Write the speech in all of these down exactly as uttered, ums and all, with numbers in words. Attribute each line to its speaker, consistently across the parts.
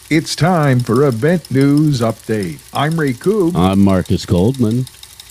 Speaker 1: It's time for Event News Update. I'm Ray Koob.
Speaker 2: I'm Marcus Goldman.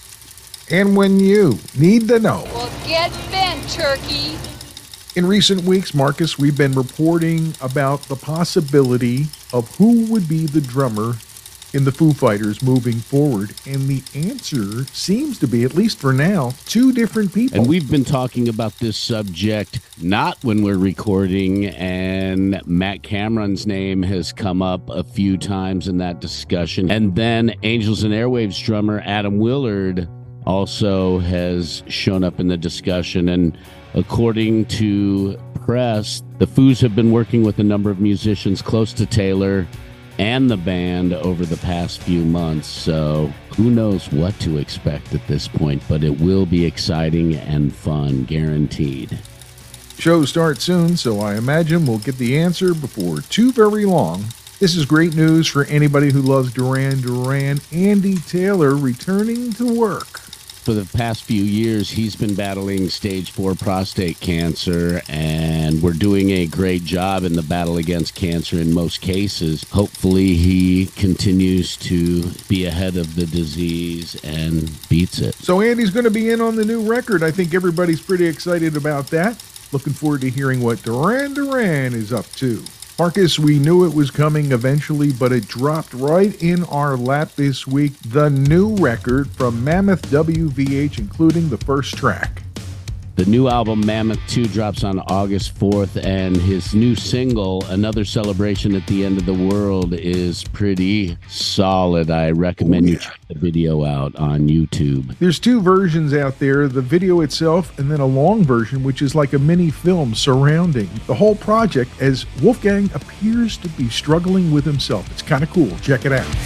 Speaker 1: And when you need to know.
Speaker 3: Well, get bent, turkey.
Speaker 1: In recent weeks, Marcus, we've been reporting about the possibility of who would be the drummer in the Foo Fighters moving forward. And the answer seems to be, at least for now, two different people.
Speaker 2: And we've been talking about this subject not when we're recording, and Matt Cameron's name has come up a few times in that discussion. And then Angels and Airwaves drummer Adam Willard also has shown up in the discussion. And according to press, the Foos have been working with a number of musicians close to Taylor and the band over the past few months. So who knows what to expect at this point, but it will be exciting and fun, guaranteed.
Speaker 1: Show starts soon, so I imagine we'll get the answer before too very long. This is great news for anybody who loves Duran Duran. Andy Taylor returning to work.
Speaker 2: For the past few years, he's been battling stage four prostate cancer, and we're doing a great job in the battle against cancer in most cases. Hopefully, he continues to be ahead of the disease and beats it.
Speaker 1: So Andy's going to be in on the new record. I think everybody's pretty excited about that. Looking forward to hearing what Duran Duran is up to. Marcus, we knew it was coming eventually, but it dropped right in our lap this week. The new record from Mammoth W V H, including the first track.
Speaker 2: The new album, Mammoth two, drops on August fourth, and his new single, Another Celebration at the End of the World, is pretty solid. I recommend oh, yeah. you check the video out on YouTube.
Speaker 1: There's two versions out there, the video itself and then a long version, which is like a mini film surrounding the whole project as Wolfgang appears to be struggling with himself. It's kind of cool. Check it out.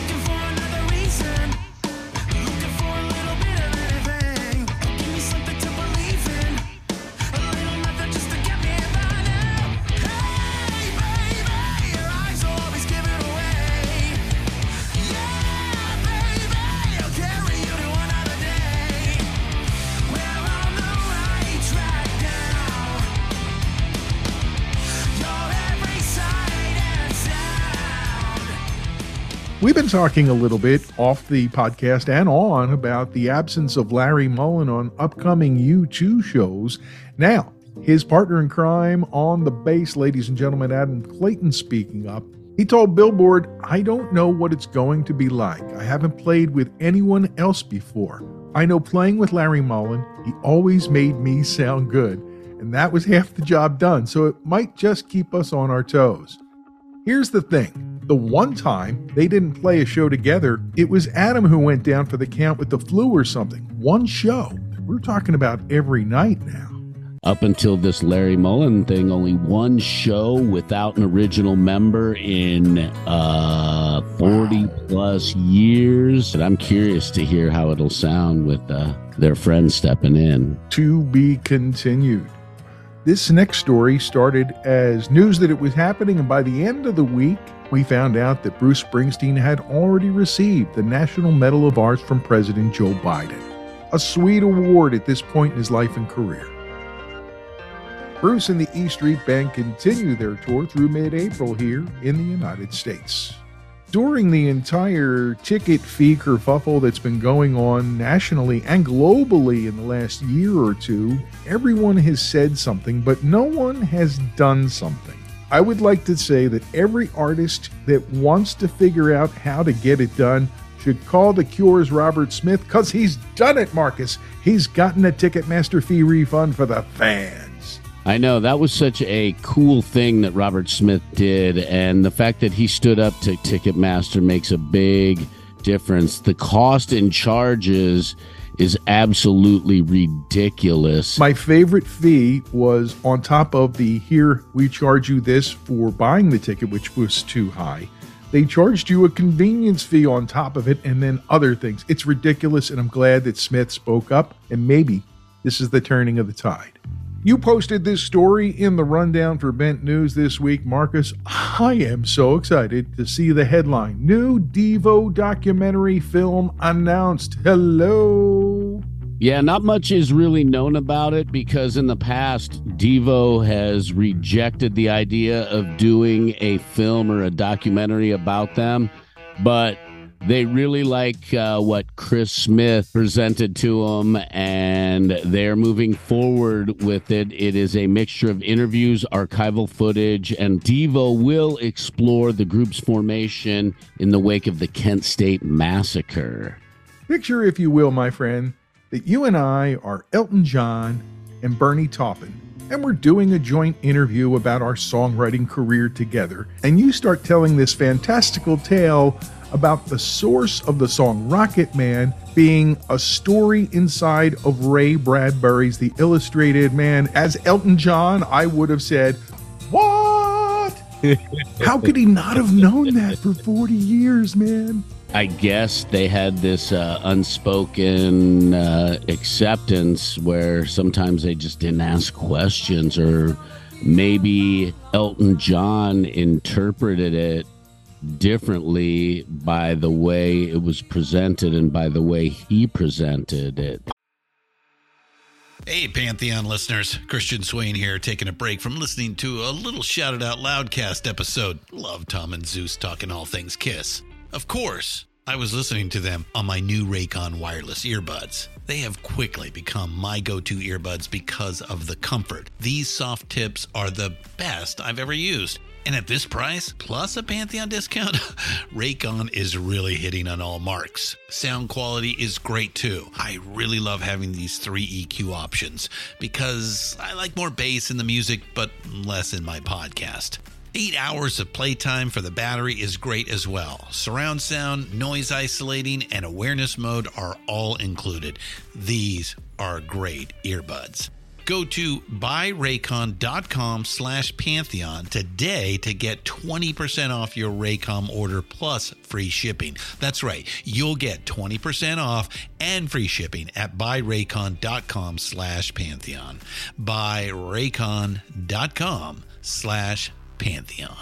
Speaker 1: We've been talking a little bit off the podcast and on about the absence of Larry Mullen on upcoming U two shows. Now, his partner in crime on the bass, ladies and gentlemen, Adam Clayton, speaking up. He told Billboard, "I don't know what it's going to be like. I haven't played with anyone else before. I know playing with Larry Mullen, he always made me sound good, and that was half the job done, so it might just keep us on our toes." Here's the thing. The one time they didn't play a show together, it was Adam who went down for the count with the flu or something. One show. We're talking about every night now.
Speaker 2: Up until this Larry Mullen thing, only one show without an original member in uh, forty plus years. And I'm curious to hear how it'll sound with uh, their friends stepping in.
Speaker 1: To be continued. This next story started as news that it was happening, and by the end of the week, we found out that Bruce Springsteen had already received the National Medal of Arts from President Joe Biden. A sweet award at this point in his life and career. Bruce and the E Street Band continue their tour through mid-April here in the United States. During the entire ticket fee kerfuffle that's been going on nationally and globally in the last year or two, everyone has said something, but no one has done something. I would like to say that every artist that wants to figure out how to get it done should call The Cure's Robert Smith, because he's done it, Marcus. He's gotten a Ticketmaster fee refund for the fans.
Speaker 2: I know, that was such a cool thing that Robert Smith did, and the fact that he stood up to Ticketmaster makes a big difference. The cost and charges is absolutely ridiculous.
Speaker 1: My favorite fee was on top of the here we charge you this for buying the ticket, which was too high. They charged you a convenience fee on top of it and then other things. It's ridiculous, and I'm glad that Smith spoke up, and maybe this is the turning of the tide. You posted this story in the rundown for Bent News this week, Marcus. I am so excited to see the headline. New Devo documentary film announced. Hello.
Speaker 2: Yeah, not much is really known about it because in the past, Devo has rejected the idea of doing a film or a documentary about them, but they really like uh, what Chris Smith presented to them, and they're moving forward with it. It is a mixture of interviews, archival footage, and Devo will explore the group's formation in the wake of the Kent State Massacre.
Speaker 1: Picture, if you will, my friend, that you and I are Elton John and Bernie Taupin, and we're doing a joint interview about our songwriting career together, and you start telling this fantastical tale about the source of the song Rocket Man being a story inside of Ray Bradbury's The Illustrated Man. As Elton John, I would have said, what? How could he not have known that for forty years, man?
Speaker 2: I guess they had this uh, unspoken uh, acceptance where sometimes they just didn't ask questions, or maybe Elton John interpreted it differently by the way it was presented and by the way he presented it.
Speaker 4: Hey, Pantheon listeners, Christian Swain here, taking a break from listening to a little Shouted Out Loudcast episode. Love Tom and Zeus talking all things Kiss. Of course, I was listening to them on my new Raycon wireless earbuds. They have quickly become my go-to earbuds because of the comfort. These soft tips are the best I've ever used. And at this price, plus a Pantheon discount, Raycon is really hitting on all marks. Sound quality is great too. I really love having these three E Q options because I like more bass in the music, but less in my podcast. Eight hours of playtime for the battery is great as well. Surround sound, noise isolating, and awareness mode are all included. These are great earbuds. Go to buyraycon.com slash Pantheon today to get twenty percent off your Raycom order plus free shipping. That's right. You'll get twenty percent off and free shipping at buyraycon.com slash Pantheon. Buyraycon.com slash Pantheon.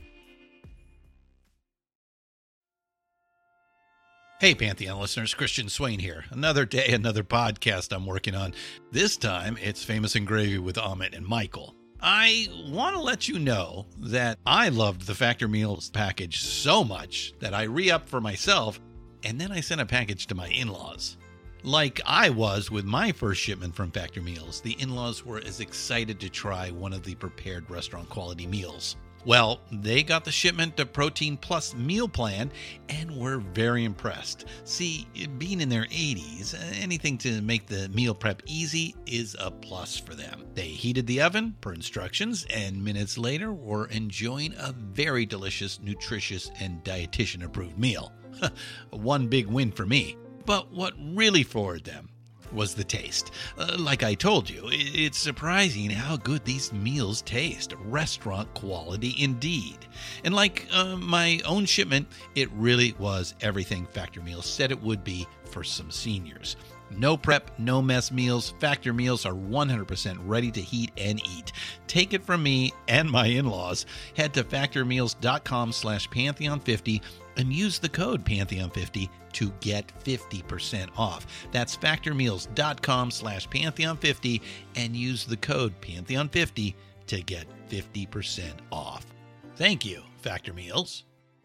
Speaker 4: Hey, Pantheon listeners, Christian Swain here. Another day, another podcast I'm working on. This time, it's Famous and Gravy with Amit and Michael. I want to let you know that I loved the Factor Meals package so much that I re-upped for myself, and then I sent a package to my in-laws. Like I was with my first shipment from Factor Meals, the in-laws were as excited to try one of the prepared restaurant quality meals. Well, they got the shipment of Protein Plus meal plan and were very impressed. See, being in their eighties, anything to make the meal prep easy is a plus for them. They heated the oven per instructions and minutes later were enjoying a very delicious, nutritious, and dietitian-approved meal. One big win for me. But what really floored them was the taste. Uh, like I told you, it's surprising how good these meals taste. Restaurant quality indeed. And like uh, my own shipment, it really was everything Factor Meals said it would be for some seniors. No prep, no mess meals. Factor Meals are one hundred percent ready to heat and eat. Take it from me and my in-laws. Head to factormeals.com slash Pantheon fifty and use the code Pantheon fifty to get fifty percent off. That's factormeals.com slash Pantheon fifty and use the code Pantheon fifty to get fifty percent off. Thank you, Factor Meals.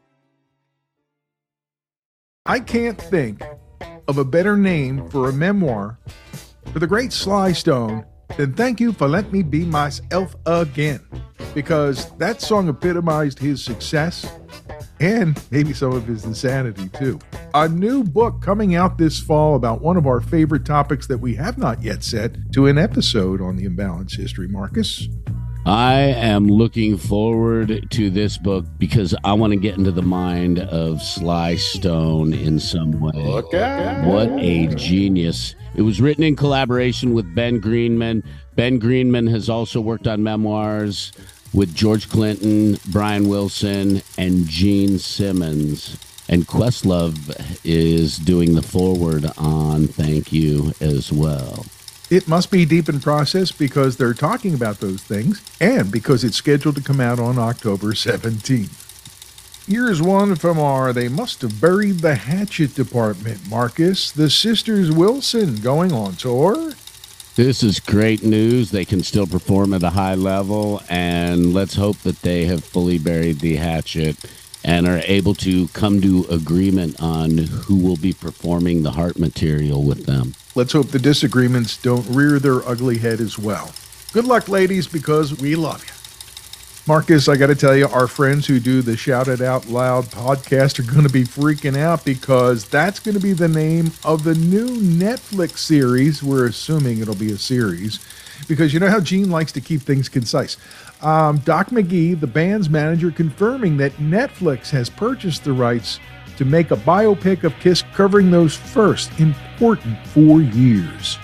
Speaker 1: I can't think of a better name for a memoir for the great Sly Stone than Thank You for Letting Me Be Myself Again, because that song epitomized his success and maybe some of his insanity too. A new book coming out this fall about one of our favorite topics that we have not yet set to an episode on the Imbalanced History, Marcus.
Speaker 2: I am looking forward to this book because I want to get into the mind of Sly Stone in some way.
Speaker 1: Okay.
Speaker 2: What a genius. It was written in collaboration with Ben Greenman. Ben Greenman has also worked on memoirs with George Clinton, Brian Wilson, and Gene Simmons. And Questlove is doing the foreword on Thank You as well.
Speaker 1: It must be deep in process because they're talking about those things and because it's scheduled to come out on October seventeenth. Here's one from our They Must Have Buried the Hatchet department, Marcus. The Sisters Wilson going on tour.
Speaker 2: This is great news. They can still perform at a high level, and let's hope that they have fully buried the hatchet and are able to come to agreement on who will be performing the Heart material with them.
Speaker 1: Let's hope the disagreements don't rear their ugly head as well. Good luck, ladies, because we love you. Marcus, I got to tell you, our friends who do the Shout It Out Loud podcast are going to be freaking out because that's going to be the name of the new Netflix series. We're assuming it'll be a series because you know how Gene likes to keep things concise. Um, Doc McGee, the band's manager, confirming that Netflix has purchased the rights to make a biopic of Kiss covering those first important four years.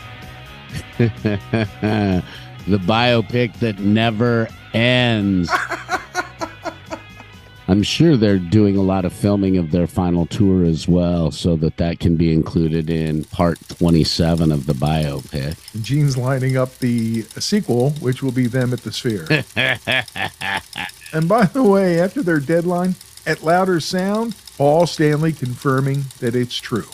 Speaker 2: The biopic that never ends. I'm sure they're doing a lot of filming of their final tour as well, so that that can be included in part twenty-seven of the biopic.
Speaker 1: Gene's lining up the sequel, which will be them at the Sphere. And by the way, after their deadline, at Louder Sound, Paul Stanley confirming that it's true.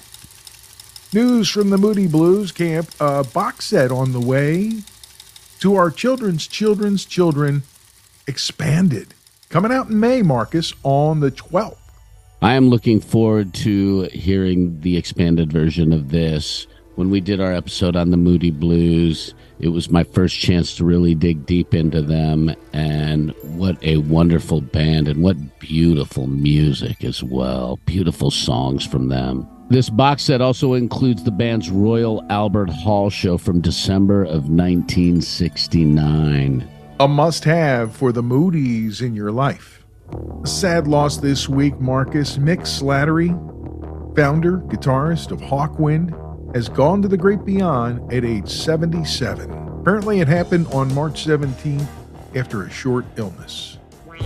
Speaker 1: News from the Moody Blues camp, a box set on the way. To Our Children's Children's Children Expanded. Coming out in May, Marcus, on the twelfth.
Speaker 2: I am looking forward to hearing the expanded version of this. When we did our episode on the Moody Blues, it was my first chance to really dig deep into them, and what a wonderful band and what beautiful music as well. Beautiful songs from them. This box set also includes the band's Royal Albert Hall show from December of nineteen sixty-nine.
Speaker 1: A must-have for the Moodies in your life. A sad loss this week, Marcus. Mick Slattery, founder, guitarist of Hawkwind, has gone to the great beyond at age seventy-seven. Apparently it happened on March seventeenth after a short illness.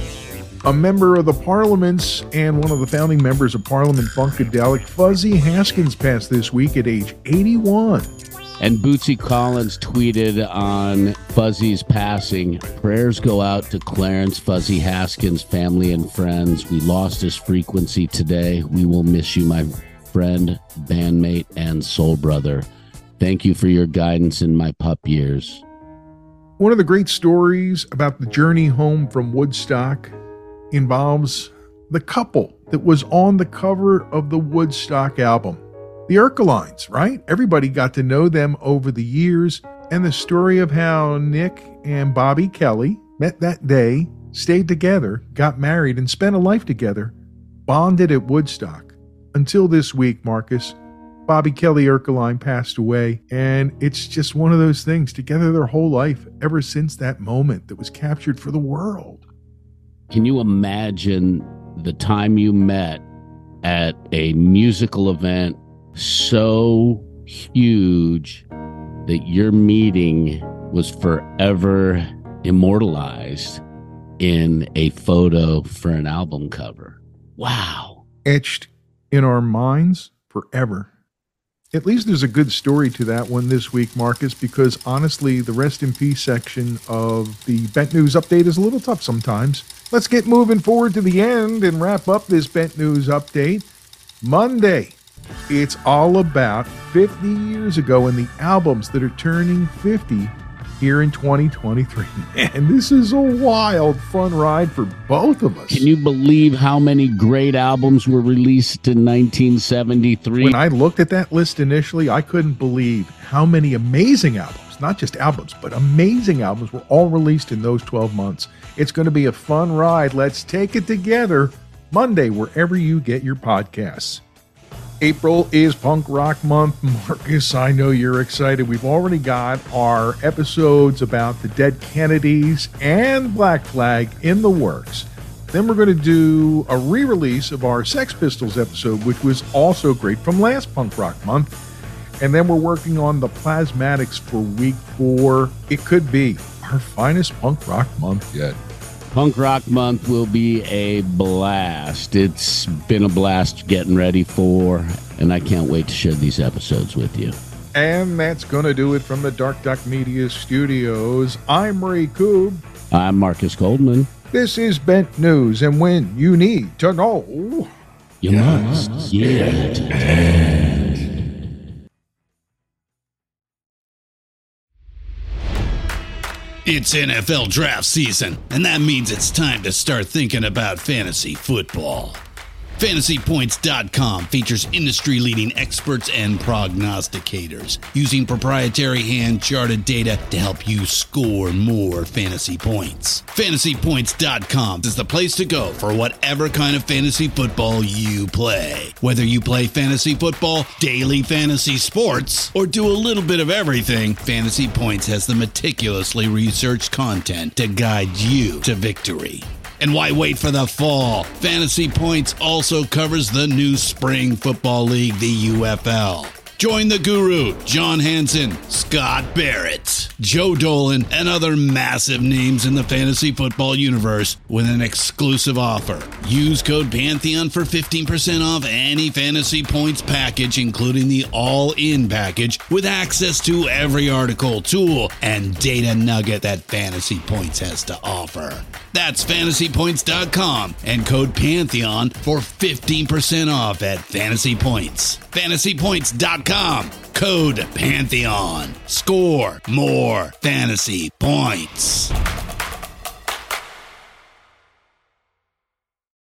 Speaker 1: A member of the Parliaments and one of the founding members of Parliament Funkadelic, Fuzzy Haskins, passed this week at age eighty-one.
Speaker 2: And Bootsy Collins tweeted on Fuzzy's passing, "Prayers go out to Clarence Fuzzy Haskins' family and friends. We lost his frequency today. We will miss you, my friend, bandmate, and soul brother. Thank you for your guidance in my pup years."
Speaker 1: One of the great stories about the journey home from Woodstock involves the couple that was on the cover of the Woodstock album. The Urkelines, right? Everybody got to know them over the years, and the story of how Nick and Bobby Kelly met that day, stayed together, got married, and spent a life together, bonded at Woodstock. Until this week, Marcus, Bobby Kelly Urkeline passed away, and it's just one of those things, together their whole life, ever since that moment that was captured for the world.
Speaker 2: Can you imagine the time you met at a musical event so huge that your meeting was forever immortalized in a photo for an album cover? Wow.
Speaker 1: Etched in our minds forever. At least there's a good story to that one this week, Marcus, because honestly, the rest in peace section of the Bent News Update is a little tough sometimes. Let's get moving forward to the end and wrap up this Bent News Update. Monday, it's all about fifty years ago and the albums that are turning fifty here in twenty twenty-three. And this is a wild, fun ride for both of us.
Speaker 2: Can you believe how many great albums were released in nineteen seventy-three?
Speaker 1: When I looked at that list initially, I couldn't believe how many amazing albums, not just albums, but amazing albums were all released in those twelve months. It's going to be a fun ride. Let's take it together Monday, wherever you get your podcasts. April is Punk Rock Month. Marcus, I know you're excited. We've already got our episodes about the Dead Kennedys and Black Flag in the works. Then we're going to do a re-release of our Sex Pistols episode, which was also great from last Punk Rock Month. And then we're working on the Plasmatics for week four. It could be our finest Punk Rock Month yet.
Speaker 2: Punk Rock Month will be a blast. It's been a blast getting ready for, and I can't wait to share these episodes with you.
Speaker 1: And that's going to do it from the Dark Duck Media Studios. I'm Ray Koob.
Speaker 2: I'm Marcus Goldman.
Speaker 1: This is Bent News, and when you need to know,
Speaker 2: you must get Bent.
Speaker 5: It's N F L draft season, and that means it's time to start thinking about fantasy football. Fantasy Points dot com features industry-leading experts and prognosticators using proprietary hand-charted data to help you score more fantasy points. Fantasy Points dot com is the place to go for whatever kind of fantasy football you play. Whether you play fantasy football, daily fantasy sports, or do a little bit of everything, Fantasy Points has the meticulously researched content to guide you to victory. And why wait for the fall? Fantasy Points also covers the new spring football league, the U F L. Join the guru, John Hansen, Scott Barrett, Joe Dolan, and other massive names in the fantasy football universe with an exclusive offer. Use code Pantheon for fifteen percent off any Fantasy Points package, including the all-in package, with access to every article, tool, and data nugget that Fantasy Points has to offer. That's Fantasy Points dot com and code Pantheon for fifteen percent off at Fantasy Points. Fantasy Points dot com, code Pantheon. Score more fantasy points.